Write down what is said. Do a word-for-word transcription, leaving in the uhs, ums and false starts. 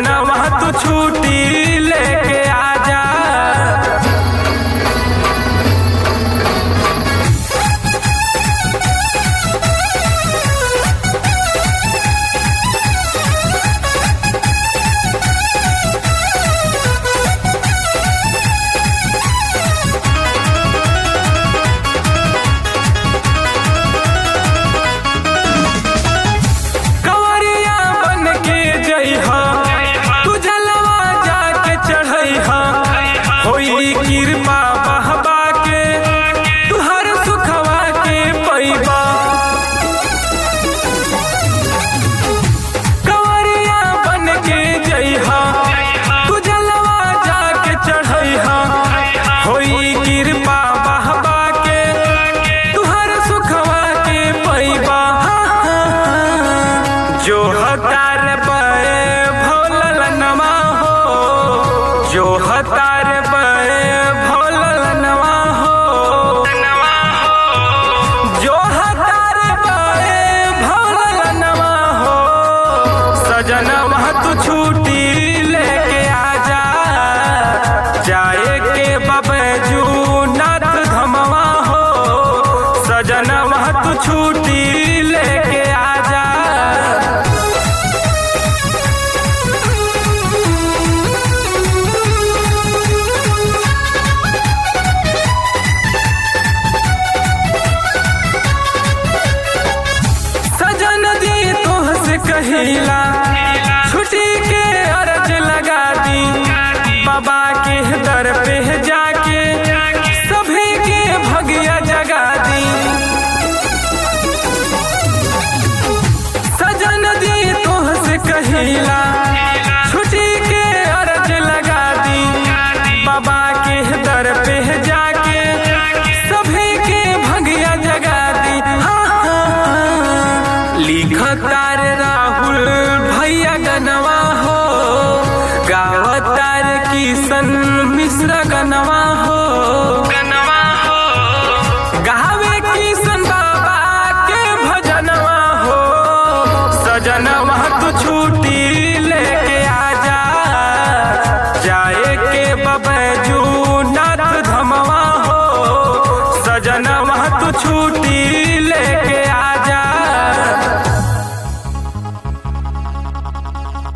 सजनवा तू छुट्टी लेके आजा। कृपा बहबा के तुहर सुखवा के पैबा, कंवरिया बन के जइहा तू जलवा जाके चढ़इहा। होई कृपा बहबा के तुहर सुखवा के पैबा। जो हतार बे भोललनवा हो, जो हतार बे भोललनवा हो, जो हतार बे भोललनवा हो। सजनवा तू छुट्टी लेके आजा, जाए के बबजू नाथ धमवा हो। सजनवा तू छुट्टी लेके आजा। कहिला छुट्टी के अर्ज लगा दी, बाबा के दर पे जाके सभी के भगिया जगा दी। सजन दी तुहसे कहिला छुट्टी के अर्ज लगा दी, बाबा के दर पे जाके सभी के भगिया जगा दी। हाँ हाँ लिखतार राहुल भैया गनवा हो, गावतार किशन मिश्र गनवा